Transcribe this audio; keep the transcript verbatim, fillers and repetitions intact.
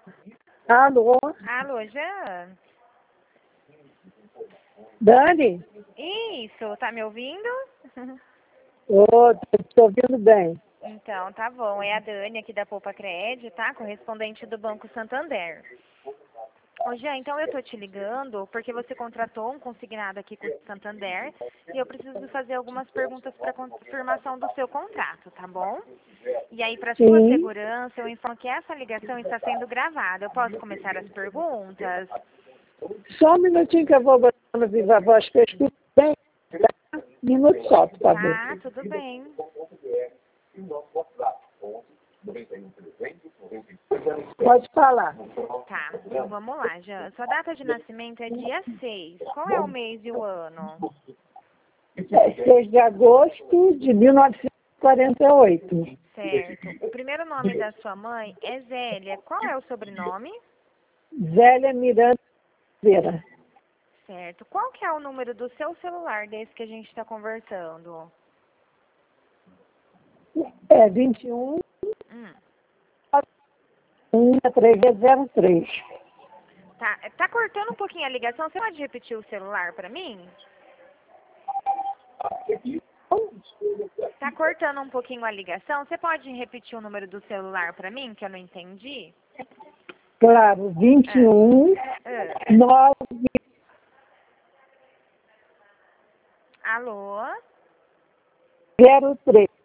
Alô? Alô, Jean? Dani? Isso, tá me ouvindo? Ô, tô ouvindo bem. Então, tá bom. É a Dani aqui da Poupa Cred, tá? Correspondente do Banco Santander. Ô, Jean, então eu tô te ligando porque você contratou um consignado aqui com o Santander e eu preciso fazer algumas perguntas para confirmação do seu contrato, tá bom? E aí, para sua Sim. segurança, eu informo que essa ligação está sendo gravada. Eu posso começar as perguntas? Só um minutinho que eu vou botar no Viva Voz que eu escuto bem. Tá? Minuto só, por favor. Tá, tudo bem. Pode falar. Tá, então vamos lá, Jean. Sua data de nascimento é dia seis. Qual é o mês e o ano? É seis de agosto de mil novecentos e quarenta e oito. Certo. O primeiro nome da sua mãe é Zélia. Qual é o sobrenome? Zélia Miranda Oliveira. Certo. Qual que é o número do seu celular desse que a gente está conversando? É vinte e um, Hum. três zero três. Tá, tá cortando um pouquinho a ligação. Você pode repetir o celular para mim? Tá cortando um pouquinho a ligação. Você pode repetir o número do celular para mim, que eu não entendi? Claro, vinte e um, Ah. nove. Alô? zero três.